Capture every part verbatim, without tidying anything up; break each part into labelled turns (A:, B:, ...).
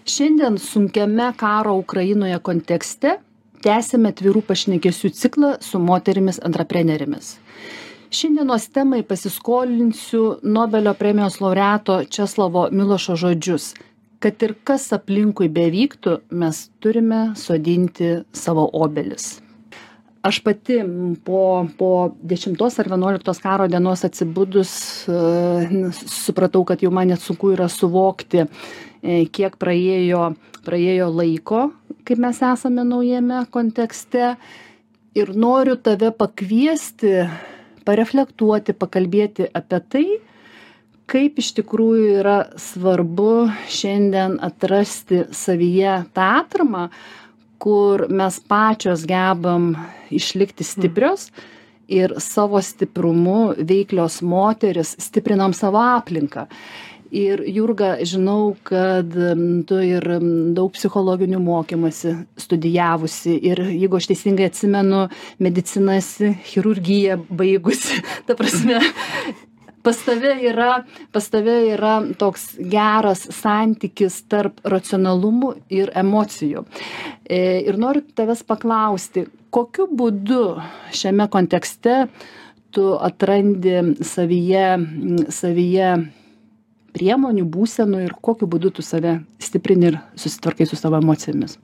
A: Šiandien sunkiame karo Ukrainoje kontekste tęsime atvirų pašnekesių ciklą su moterimis antraprenerėmis. Šiandienos temai pasiskolinsiu Nobelio premijos laureato Česlavo Milošo žodžius, kad ir kas aplinkui bevyktų, mes turime sodinti savo obelis. Aš pati po, po dešimtos ar vienuoliktos karo dienos atsibudus uh, supratau, kad jau man net sunku yra suvokti, kiek praėjo, praėjo laiko, kaip mes esame naujame kontekste. Ir noriu tave pakviesti, pareflektuoti, pakalbėti apie tai, kaip iš tikrųjų yra svarbu šiandien atrasti savyje tą atramą, kur mes pačios gebam išlikti stiprios ir savo stiprumu veiklios moteris stiprinam savo aplinką. Ir Jurga, žinau, kad tu ir daug psichologinių mokymasi studijavusi ir jeigu aš teisingai atsimenu, medicinas, chirurgiją baigusi, ta prasme, pas tave yra, pas tave yra toks geras santykis tarp racionalumų ir emocijų. Ir noriu tavęs paklausti, kokiu būdu šiame kontekste tu atrandi savyje, savyje priemonių, būsenų ir kokiu būdu tu save stiprini ir susitvarkai su savo emocijomis?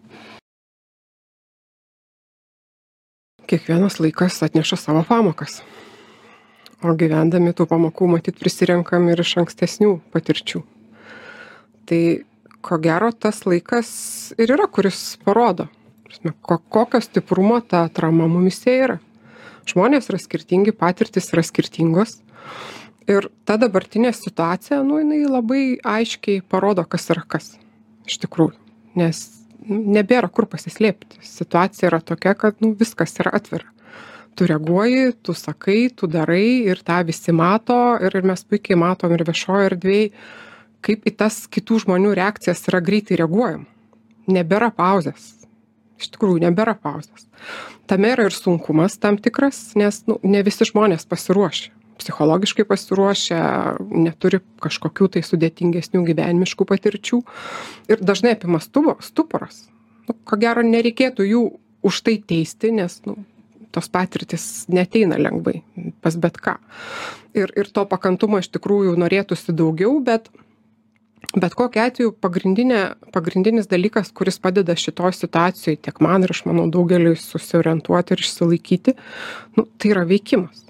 B: Kiekvienas laikas atneša savo pamokas. O gyvendami tų pamokų matyt prisirenkam ir iš ankstesnių patirčių. Tai ko gero tas laikas ir yra, kuris parodo, kokio stiprumo ta atrama mumise yra. Žmonės yra skirtingi, patirtis yra skirtingos. Ir ta dabartinė situacija, nu, jinai labai aiškiai parodo, kas yra kas. Iš tikrųjų. Nes nebėra kur pasislėpti. Situacija yra tokia, kad nu, viskas yra atvira. Tu reaguoji, tu sakai, tu darai ir tą visi mato ir, ir mes puikiai matom ir viešoje erdvėje, kaip į tas kitų žmonių reakcijas yra greitai reaguojam. Nebėra pauzės. Iš tikrųjų, nebėra pauzės. Tame yra ir sunkumas tam tikras, nes nu, ne visi žmonės pasiruošia. Psichologiškai pasiruošę, neturi kažkokių tai sudėtingesnių gyvenimiškų patirčių ir dažnai apima stuporas. Nu, ko gero, nereikėtų jų už tai teisti, nes nu, tos patirtis neteina lengvai pas bet ką. Ir, ir to pakantumo iš tikrųjų norėtųsi daugiau, bet, bet kokiu atveju pagrindinė, pagrindinis dalykas, kuris padeda šitoj situacijai tiek man ir aš manau daugeliui susiorientuoti ir išsilaikyti, nu, tai yra veikimas.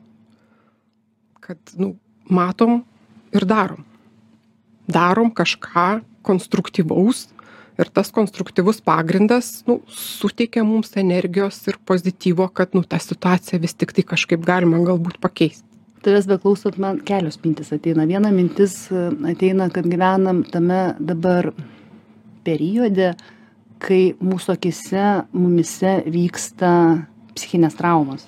B: Kad nu, matom ir darom. Darom kažką konstruktyvaus ir tas konstruktyvus pagrindas nu, suteikia mums energijos ir pozityvo, kad nu, tą situaciją vis tik tai kažkaip galima galbūt pakeisti.
A: Tavęs beklausot, man kelios mintis ateina. Viena mintis ateina, kad gyvenam tame dabar periode, kai mūsų akise, mumise vyksta psichinės traumos.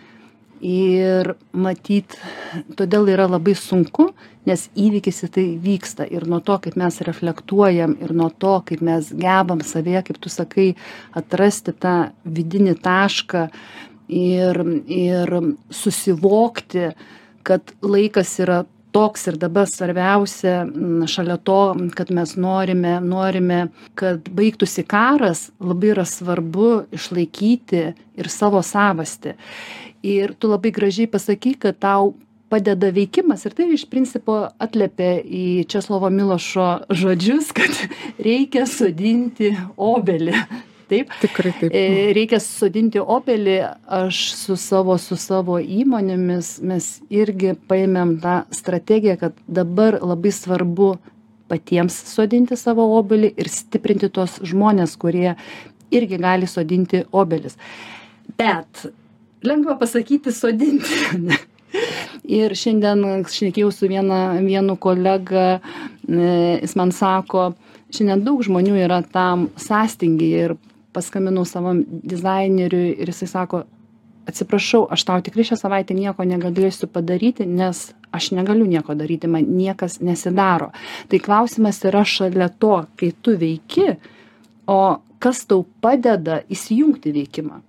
A: Ir matyt, todėl yra labai sunku, nes įvykis į tai vyksta. Ir nuo to, kaip mes reflektuojam, ir nuo to, kaip mes gebam savėje, kaip tu sakai, atrasti tą vidinį tašką ir, ir susivokti, kad laikas yra toks ir dabar svarbiausia, šalia to, kad mes norime, norime, kad baigtųsi karas, labai yra svarbu išlaikyti ir savo savastį. Ir tu labai gražiai pasakai, kad tau padeda veikimas ir tai iš principo atliepia į Česlavo Milošo žodžius, kad reikia sodinti obelį. Taip?
B: Tikrai taip.
A: Reikia sodinti obelį. Aš su savo, su savo įmonėmis mes irgi paėmėm tą strategiją, kad dabar labai svarbu patiems sodinti savo obelį ir stiprinti tos žmonės, kurie irgi gali sodinti obelis. Bet lengva pasakyti sodinti. Ir šiandien šnekėjau su viena, vienu kolega, jis man sako, šiandien daug žmonių yra tam sąstingyje ir paskambinau savam dizaineriui ir jisai sako, atsiprašau, aš tau tikrai šią savaitę nieko negalėsiu padaryti, nes aš negaliu nieko daryti, man niekas nesidaro. Tai klausimas yra šalia to, kai tu veiki, o kas tau padeda įsijungti veikimą.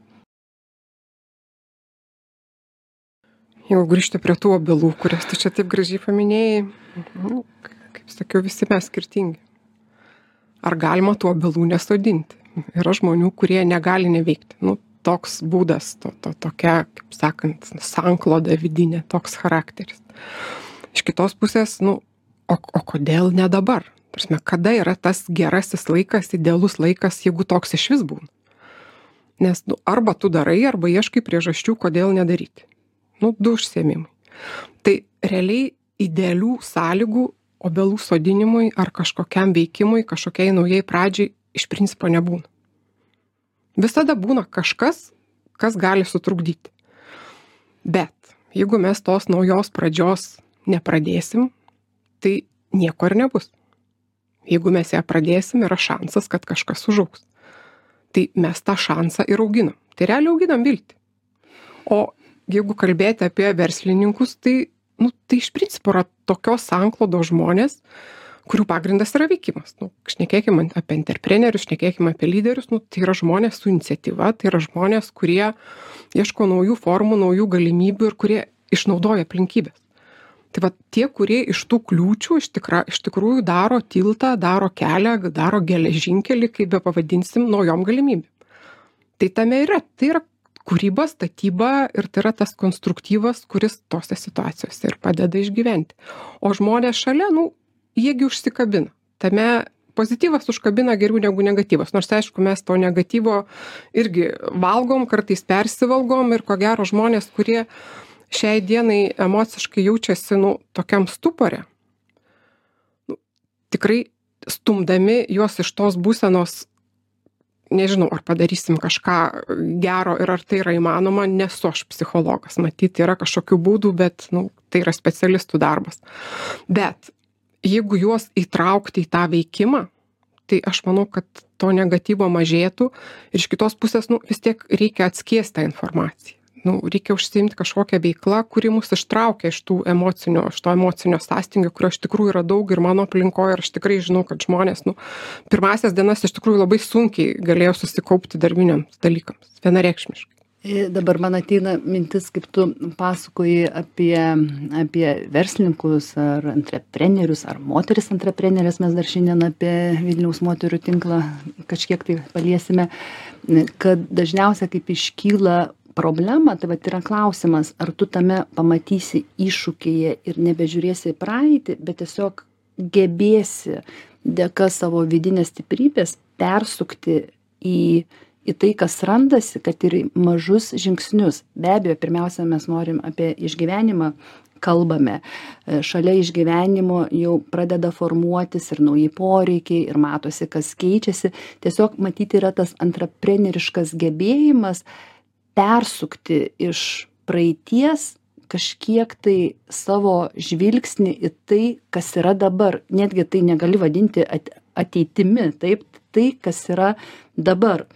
B: Jeigu grįžti prie tų obelų, kurias tu čia taip gražiai paminėjai, nu, kaip sakiau, visi mes skirtingi. ar galima tų obelų nesodinti. Yra žmonių, kurie negali neveikti. Nu, toks būdas, to, to, tokia, kaip sakant, sankloda vidinė, toks charakteris. Iš kitos pusės, nu, o, o kodėl ne dabar? Prasme, kada yra tas gerasis laikas, idealus laikas, jeigu toks iš vis būna? Nes nu, arba tu darai, arba ieškai priežasčių, kodėl nedaryti. Nu, du užsiėmimai. Tai realiai idealių sąlygų obelų sodinimui ar kažkokiam veikimui, kažkokiai naujai pradžiai iš principo nebūna. Visada būna kažkas, kas gali sutrukdyti. Bet jeigu mes tos naujos pradžios nepradėsim, tai nieko ir nebus. Jeigu mes ją pradėsim, yra šansas, kad kažkas užaugs. Tai mes tą šansą ir auginam. Tai realiai auginam viltį. O jeigu kalbėti apie verslininkus, tai, nu, tai iš principo yra tokios sanklodos žmonės, kurių pagrindas yra veikimas. Nu, šnekėkime apie entreprenerius, šnekėkime apie lyderius, nu, tai yra žmonės su iniciatyva, tai yra žmonės, kurie ieško naujų formų, naujų galimybių ir kurie išnaudoja aplinkybės. Tai va tie, kurie iš tų kliūčių iš, tikra, iš tikrųjų daro tiltą, daro kelią, daro geležinkelį, kaip be pavadinsim, naujom galimybėm. Tai tame yra, tai yra kūryba, statyba ir tai yra tas konstruktyvas, kuris tose situacijose ir padeda išgyventi. O žmonės šalia, nu, jiegi užsikabina. Tame pozityvas užkabina geriau negu negatyvas. Nors, aišku, mes to negatyvo irgi valgom, kartais persivalgom ir ko gero žmonės, kurie šiai dienai emociškai jaučiasi, nu, tokiam stupore, nu, tikrai stumdami juos iš tos būsenos, nežinau, ar padarysim kažką gero ir ar tai yra įmanoma, nesu aš psichologas. Matyti yra kažkokių būdų, bet, nu, tai yra specialistų darbas. Bet jeigu juos įtraukti į tą veikimą, tai aš manau, kad to negatyvo mažėtų ir iš kitos pusės, nu, vis tiek reikia atskiesti tą informaciją. Nu, reikia užsiimti kažkokią veiklą, kuri mus ištraukia iš tų emocinio, iš to emocinio sąstingio, kurio iš tikrųjų yra daug ir mano aplinkoje, ir aš tikrai žinau, kad žmonės, nu, pirmasias dienas iš tikrųjų labai sunkiai galėjo susikaupti darbiniams dalykams, vienareikšmiškai.
A: Dabar man ateina mintis, kaip tu pasakoji apie, apie verslininkus ar entreprenerius, ar moteris entreprenerės, mes dar šiandien apie Vilniaus moterų tinklą kažkiek tai paliesime, kad dažniausiai kaip iškyla problema, tai vat yra klausimas, ar tu tame pamatysi iššūkyje ir nebežiūrėsi į praeitį, bet tiesiog gebėsi dėka savo vidinės stiprybės persukti į, į tai, kas randasi, kad ir mažus žingsnius. Be abejo, pirmiausia, mes norim apie išgyvenimą kalbame. Šalia išgyvenimo jau pradeda formuotis ir nauji poreikiai ir matosi, kas keičiasi. Tiesiog matyti yra tas antrepreneriškas gebėjimas persukti iš praeities kažkiek tai savo žvilgsnį į tai, kas yra dabar. Netgi tai negali vadinti ateitimi, taip, tai, kas yra dabar.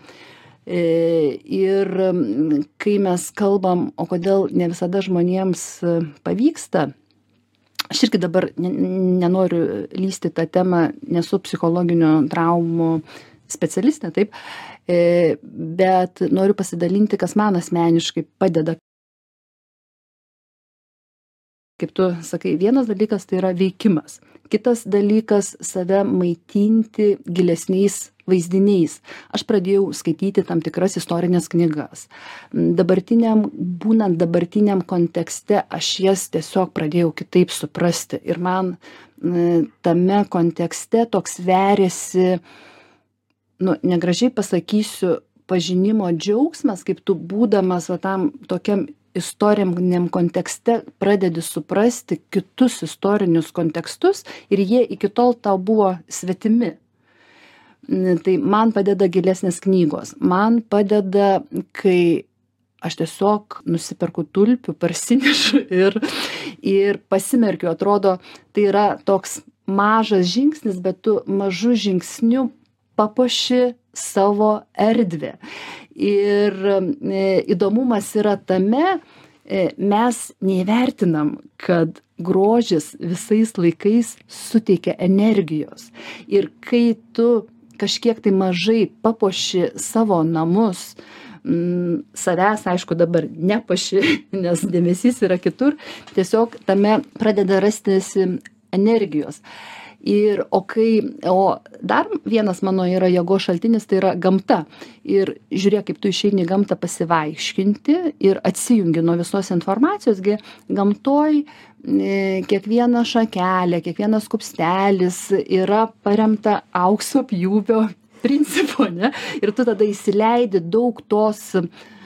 A: Ir kai mes kalbam, o kodėl ne visada žmonėms pavyksta, aš irgi dabar nenoriu lysti tą temą, nesu psichologinių traumų specialistė, taip, bet noriu pasidalinti, kas man asmeniškai padeda. Kaip tu sakai, vienas dalykas tai yra veikimas, kitas dalykas save maitinti gilesniais vaizdiniais. Aš pradėjau skaityti tam tikras istorinės knygas. Dabartiniam, būnant dabartiniam kontekste, aš jas tiesiog pradėjau kitaip suprasti. Ir man tame kontekste toks veriasi, nu, negražiai pasakysiu, pažinimo džiaugsmas, kaip tu būdamas va, tam tokiam istoriniam kontekste pradedi suprasti kitus istorinius kontekstus ir jie iki tol tau buvo svetimi. Tai man padeda gilesnės knygos. Man padeda, kai aš tiesiog nusiperku tulpių, parsinešu ir, ir pasimerkiu. Atrodo, tai yra toks mažas žingsnis, bet tu mažu žingsniu papuoši savo erdvę. Ir e, įdomumas yra tame, e, mes neįvertinam, kad grožis visais laikais suteikia energijos. Ir kai tu kažkiek tai mažai papuoši savo namus, m, savęs, aišku, dabar nepaši, nes dėmesys yra kitur, tiesiog tame pradeda rastis energijos. Ir, o kai, o dar vienas mano yra jėgos šaltinis, tai yra gamta. Ir žiūrėk, kaip tu išeini į gamtą pasivaiškinti ir atsijungi nuo visos informacijos, gi gamtoj e, kiekviena šakelė, kiekvienas kupstelis yra paremta aukso pjūvio principu, ne? Ir tu tada įsileidi daug tos e,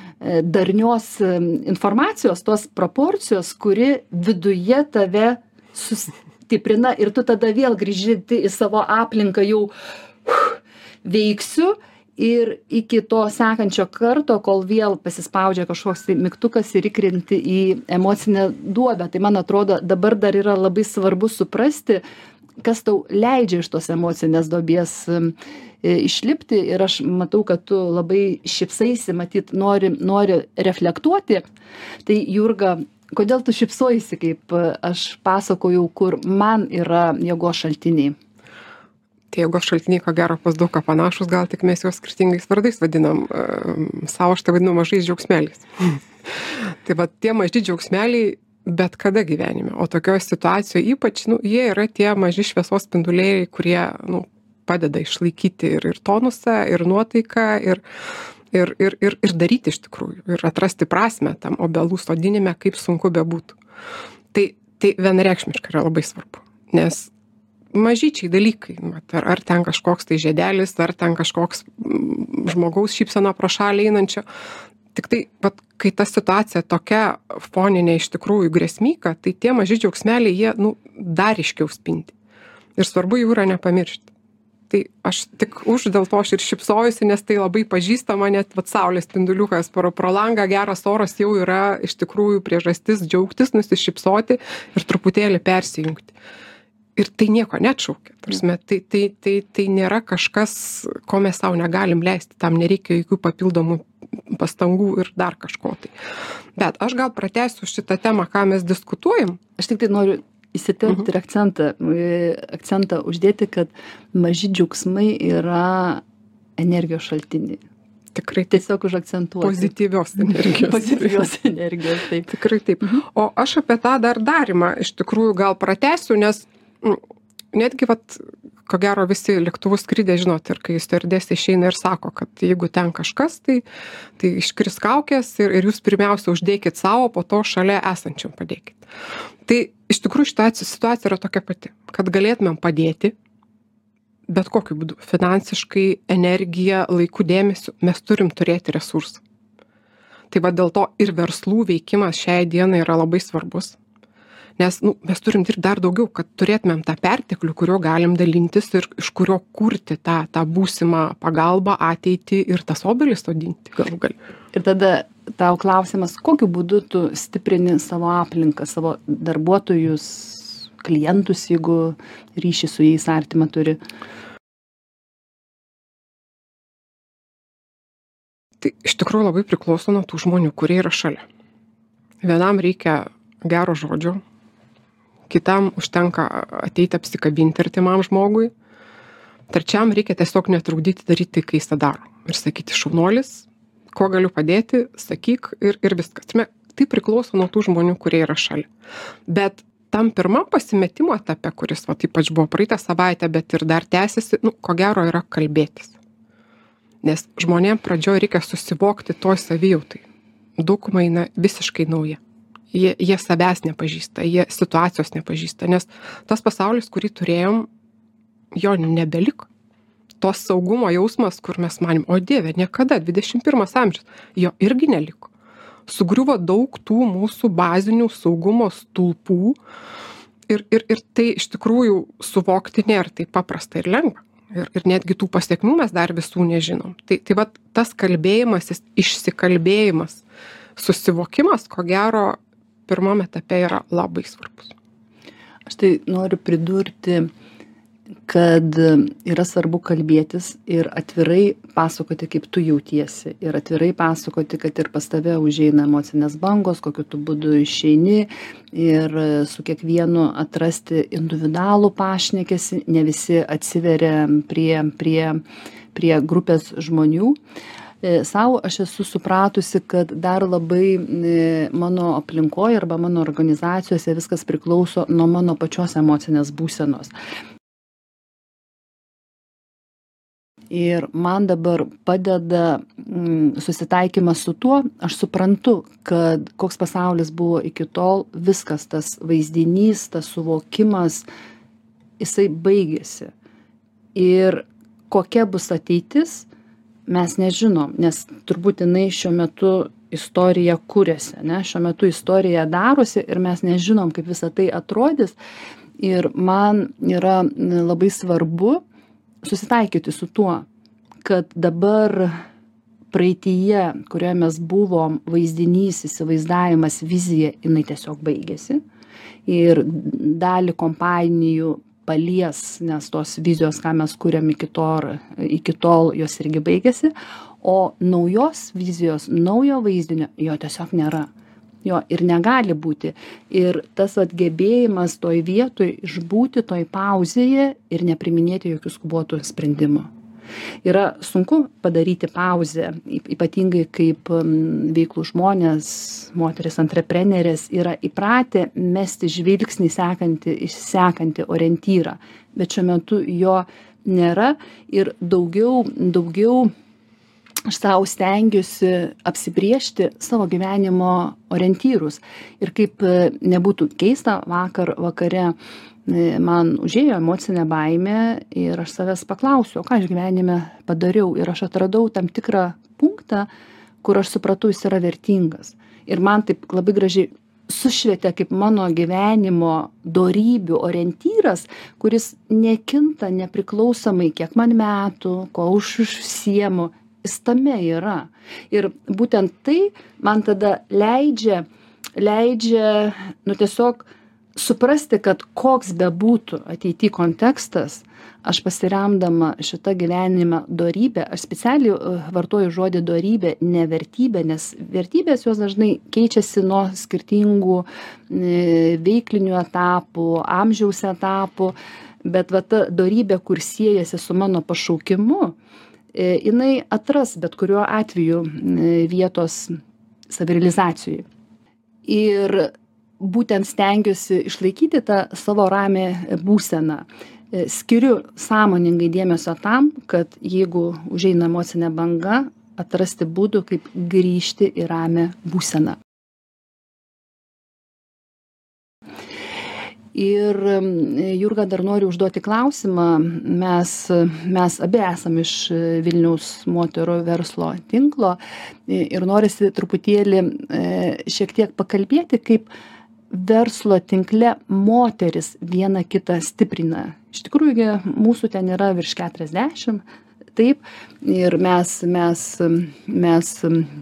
A: darnios e, informacijos, tos proporcijos, kuri viduje tave sustiprina ir tu tada vėl grįži į savo aplinką jau uh, veiksiu ir iki to sekančio karto, kol vėl pasispaudžia kažkoks tai mygtukas ir įkrenti į emocinę duobę. Tai man atrodo, dabar dar yra labai svarbu suprasti, kas tau leidžia iš tos emocinės duobės um, išlipti ir aš matau, kad tu labai šypsaisi, matyt, nori, nori reflektuoti. Tai Jurga, kodėl tu šypsojaisi, kaip aš pasakojau, kur man yra jėgos šaltiniai?
B: Tie jėgos šaltiniai, ko gero, pas daug ką panašus, gal tik mes juos skirtingais vardais vadinam. Savo aš tai vadinu mažais džiaugsmeliais. Tai va, tie maži džiaugsmeliai bet kada gyvenime. O tokioje situacijoje ypač, nu, jie yra tie maži šviesos spinduliai, kurie, nu, padeda išlaikyti ir, ir tonusą, ir nuotaiką, ir Ir, ir, ir, ir daryti iš tikrųjų, ir atrasti prasmę tam obelų sodinime, kaip sunku bebūtų. Tai, tai vienareikšmiškai yra labai svarbu, nes mažyčiai dalykai, ar, ar ten kažkoks tai žiedelis, ar ten kažkoks žmogaus šypsena pro šalį einančio, tik tai, vat, kai ta situacija tokia foninė iš tikrųjų grėsmyka, tai tie maži džiaugsmeliai, jie, nu, dar iškiau spinti. Ir svarbu jų yra nepamiršti. Tai aš tik už dėl to aš ir šypsojusi, nes tai labai pažįstama, net vat saulės spinduliukas pro, pro langą, geras oras jau yra iš tikrųjų priežastis džiaugtis, nusišypsoti ir truputėlį persijungti. Ir tai nieko neatšaukia. Tarsi, tai, tai, tai, tai nėra kažkas, ko mes savo negalim leisti, tam nereikia jokių papildomų pastangų ir dar kažko tai. Bet aš gal pratęsiu šitą temą, ką mes diskutuojam.
A: Aš tik tai noriu įsiterpti ir akcentą, akcentą uždėti, kad maži džiaugsmai yra energijos šaltiniai.
B: Tikrai
A: tiesiog užakcentuoti.
B: Pozityvios energijos.
A: Pozityvios energijos, taip.
B: Tikrai taip. Mhm. O aš apie tą dar darymą iš tikrųjų gal pratęsiu, nes m, netgi, vat, ko gero visi lėktuvų skridė, žinot, ir kai stiuardesė išeina ir sako, kad jeigu ten kažkas, tai, tai iškris kaukės ir, ir jūs pirmiausia uždėkit savo, po to šalia esančiam padėkit. Tai iš tikrųjų šita situacija yra tokia pati, kad galėtumėm padėti, bet kokiu būdu, finansiškai, energiją, laiku, dėmesiu, mes turim turėti resursą. Tai va dėl to ir verslų veikimas šiai dienai yra labai svarbus. Nes nu, mes turim dirbti dar daugiau, kad turėtumėm tą perteklių, kurio galim dalintis ir iš kurio kurti tą, tą būsimą pagalbą, ateitį ir tas obelis sodinti galų gal.
A: Ir tada tau klausimas, kokiu būdu tu stiprini savo aplinką, savo darbuotojus, klientus, jeigu ryšį su jais artimą turi?
B: Tai iš tikrųjų labai priklauso nuo tų žmonių, kurie yra šalia. Vienam reikia gero žodžio, kitam užtenka ateiti apsikabinti artimam žmogui, trečiam reikia tiesiog netrukdyti daryti tai, kai jis tą daro. Ir sakyti, šaunuolis, ko galiu padėti, sakyk ir, ir viskas. Tai priklauso nuo tų žmonių, kurie yra šalia. Bet tam pirmam pasimetimo etape, kuris va, ypač buvo praeitą savaitę, bet ir dar tęsiasi, nu, ko gero yra kalbėtis. Nes žmonėm pradžioje reikia susivokti toj savijautai. Dauguma eina visiškai nauja. Jie, jie savęs nepažįsta, jie situacijos nepažįsta, nes tas pasaulis, kurį turėjom, jo nebeliko. Tos saugumo jausmas, kur mes manim, o Dieve, niekada, dvidešimt pirmas amžius, jo irgi neliko. Sugriuvo daug tų mūsų bazinių saugumo stulpų ir, ir, ir tai iš tikrųjų suvokti nėra taip paprasta ir lengva. Ir, ir netgi tų pasiekmių mes dar visų nežinom. Tai, tai va tas kalbėjimas, išsikalbėjimas, susivokimas, ko gero, pirmame etape yra labai svarbus.
A: Aš tai noriu pridurti, kad yra svarbu kalbėtis ir atvirai pasakoti, kaip tu jautiesi. Ir atvirai pasakoti, kad ir pas tave užeina emocinės bangos, kokiu tu būdu išeini ir su kiekvienu atrasti individualų pašnekesį. Ne visi atsiveria prie, prie, prie grupės žmonių. Sau aš esu supratusi, kad dar labai mano aplinkoje arba mano organizacijose viskas priklauso nuo mano pačios emocinės būsenos. Ir man dabar padeda mm, susitaikymas su tuo, aš suprantu, kad koks pasaulis buvo iki tol, viskas tas vaizdinys, tas suvokimas, jisai baigėsi. Ir kokia bus ateitis, mes nežinom, nes turbūt jinai šiuo metu istorija kūrėsi, ne? Šiuo metu istorija darosi ir mes nežinom, kaip visa tai atrodys. Ir man yra labai svarbu susitaikyti su tuo, kad dabar praeityje, kurioje mes buvom, vaizdinys, įsivaizdavimas, vizija, jinai tiesiog baigėsi. Ir dalį kompanijų palies, nes tos vizijos, ką mes kūrėm iki tol, iki tol jos irgi baigėsi, o naujos vizijos, naujo vaizdinio, jo tiesiog nėra. Jo ir negali būti. Ir tas atgebėjimas toj vietoj, išbūti toj pauzėje ir nepriminėti jokių skubotų sprendimų. Yra sunku padaryti pauzę, ypatingai kaip veiklų žmonės, moteris antreprenerės yra įpratę mesti žvilgsnį sekantį, išsekantį orientyrą, bet šiuo metu jo nėra ir daugiau, daugiau aš savo stengiuosi apsibriežti savo gyvenimo orientyrus. Ir kaip nebūtų keista, vakar vakare man užėjo emocinė baimė ir aš savęs paklausiu, o ką aš gyvenime padariau. Ir aš atradau tam tikrą punktą, kur aš supratau, jis yra vertingas. Ir man taip labai gražiai sušvietė kaip mano gyvenimo dorybių orientyras, kuris nekinta nepriklausomai, kiek man metų, ko aš užsiemu. Jis tame yra. Ir būtent tai man tada leidžia, leidžia, nu tiesiog suprasti, kad koks bebūtų ateity kontekstas, aš pasiremdama šitą gyvenimą dorybę, aš specialiai vartoju žodį dorybė, ne vertybė, nes vertybės jos dažnai keičiasi nuo skirtingų veiklinių etapų, amžiaus etapų, bet va ta dorybė, kur siejasi su mano pašaukimu, jinai atras bet kuriuo atveju vietos savirealizacijai. Ir būtent stengiuosi išlaikyti tą savo ramią būseną. Skiriu sąmoningai dėmesio tam, kad jeigu užeina emocinė banga, atrasti būdų, kaip grįžti į ramią būseną. Ir Jurga, dar noriu užduoti klausimą. Mes, mes abi esam iš Vilniaus moterų verslo tinklo ir norisi truputėlį šiek tiek pakalbėti, kaip verslo tinkle moteris viena kitą stiprina. Iš tikrųjų, mūsų ten yra virš keturiasdešimt, taip, ir mes, mes, mes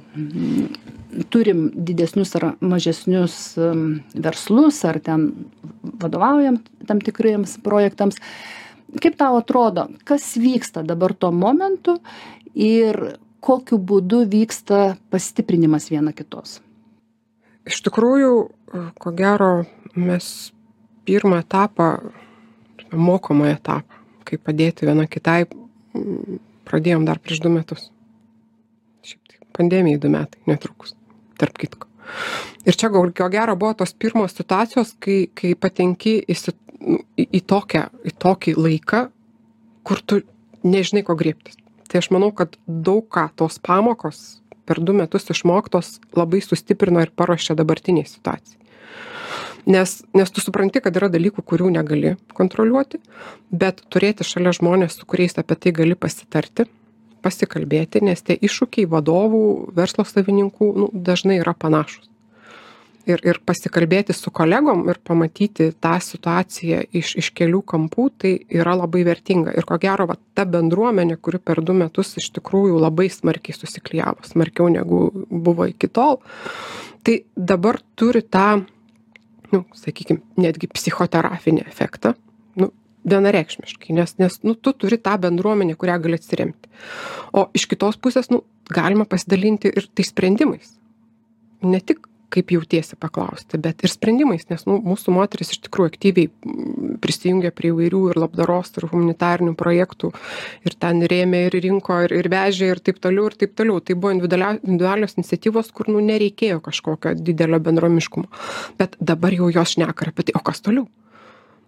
A: turim didesnius ar mažesnius verslus, ar ten vadovaujam tam tikriems projektams. Kaip tau atrodo, kas vyksta dabar tuo momentu ir kokiu būdu vyksta pastiprinimas viena kitos?
B: Iš tikrųjų, ko gero, mes pirmą etapą, mokomą etapą, kaip padėti viena kitai, pradėjom dar prieš du metus. Šiaip tai pandemijai du metai, netrukus, tarp kitko. Ir čia ko gero buvo tos pirmos situacijos, kai, kai patenki į, į, į, tokią, į tokį laiką, kur tu nežinai, ko griebtis. Tai aš manau, kad daug ką tos pamokos per du metus išmoktos labai sustiprino ir paruošė dabartiniai situacijai. Nes, nes tu supranti, kad yra dalykų, kurių negali kontroliuoti, bet turėti šalia žmonės, su kuriais apie tai gali pasitarti, pasikalbėti, nes tie iššūkiai vadovų, verslo savininkų nu, dažnai yra panašus. Ir, ir pasikalbėti su kolegom ir pamatyti tą situaciją iš, iš kelių kampų, tai yra labai vertinga. Ir ko gero, va, ta bendruomenė, kuri per du metus iš tikrųjų labai smarkiai susiklijavo, smarkiau negu buvo iki tol, tai dabar turi tą, nu, sakykime, netgi psichoterafinį efektą, nu, vienareikšmiškai, nes, nes nu, tu turi tą bendruomenę, kurią gali atsiremti. O iš kitos pusės, nu, galima pasidalinti ir tai sprendimais. Ne tik kaip jautiesi paklausti, bet ir sprendimais, nes nu, mūsų moteris iš tikrųjų aktyviai prisijungia prie įvairių ir labdaros, ir humanitarinių projektų, ir ten rėmė, ir rinko, ir, ir vežė, ir taip toliau, ir taip toliau. Tai buvo individualios iniciatyvos, kur nu, nereikėjo kažkokio didelio bendromiškumo. Bet dabar jau jos šneka apie tai, o kas toliau?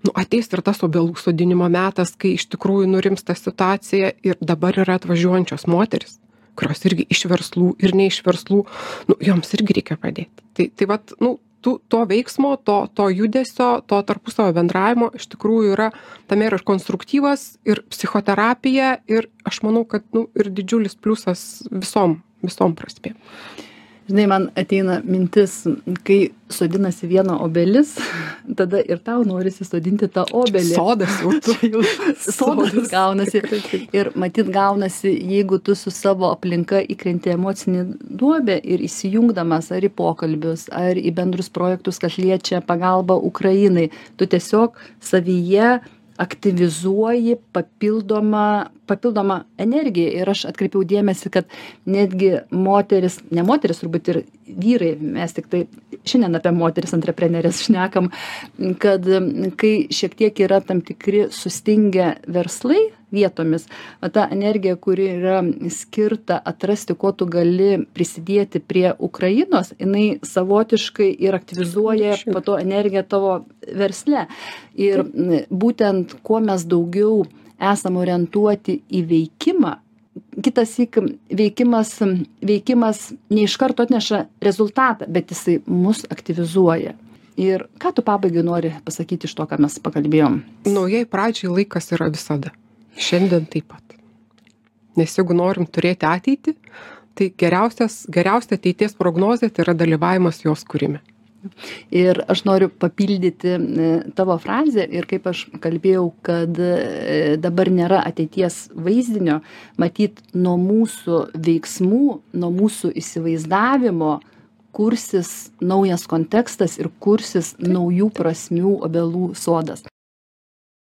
B: nu, ateis ir tas obelų sodinimo metas, kai iš tikrųjų nurimsta situacija ir dabar yra atvažiuojančios moteris, kurios irgi iš verslų ir ne iš verslų, nu, joms irgi reikia padėti. Tai, tai vat, nu, tu, to veiksmo, to, to judesio, to tarpusavio bendravimo iš tikrųjų yra, tame yra ir konstruktyvas, ir psichoterapija, ir aš manau, kad, nu, ir didžiulis pliusas visom, visom prasmėm.
A: Žinai, man ateina mintis, kai sodinasi viena obelis, tada ir tau norisi sodinti tą obelį.
B: Sodas jau tu.
A: jau sodas gaunasi. Ir matyt gaunasi, jeigu tu su savo aplinka įkrenti emocinį duobę ir įsijungdamas ar į pokalbius, ar į bendrus projektus, kas liečia pagalbą Ukrainai, tu tiesiog savyje aktyvizuoji papildomą, papildomą energiją. Ir aš atkreipiau dėmesį, kad netgi moteris, ne moteris, turbūt ir vyrai, mes tik tai šiandien apie moteris antreprenerės šnekam, kad kai šiek tiek yra tam tikri sustingę verslai vietomis, o ta energija, kuri yra skirta atrasti, kuo tu gali prisidėti prie Ukrainos, jinai savotiškai ir aktyvizuoja po to energiją tavo versle. Ir būtent kuo mes daugiau esam orientuoti į veikimą, kitas syk veikimas, veikimas ne iš karto atneša rezultatą, bet jisai mus aktyvizuoja. Ir ką tu pabaigai nori pasakyti iš to, ką mes pakalbėjom?
B: Naujai pradžiai laikas yra visada. Šiandien taip pat. Nes jeigu norim turėti ateitį, tai geriausias, geriausia ateities prognozė tai yra dalyvavimas jos kūrime.
A: Ir aš noriu papildyti tavo frazę ir kaip aš kalbėjau, kad dabar nėra ateities vaizdinio, matyt, nuo mūsų veiksmų, nuo mūsų įsivaizdavimo kursis naujas kontekstas ir kursis naujų prasmių obelų sodas.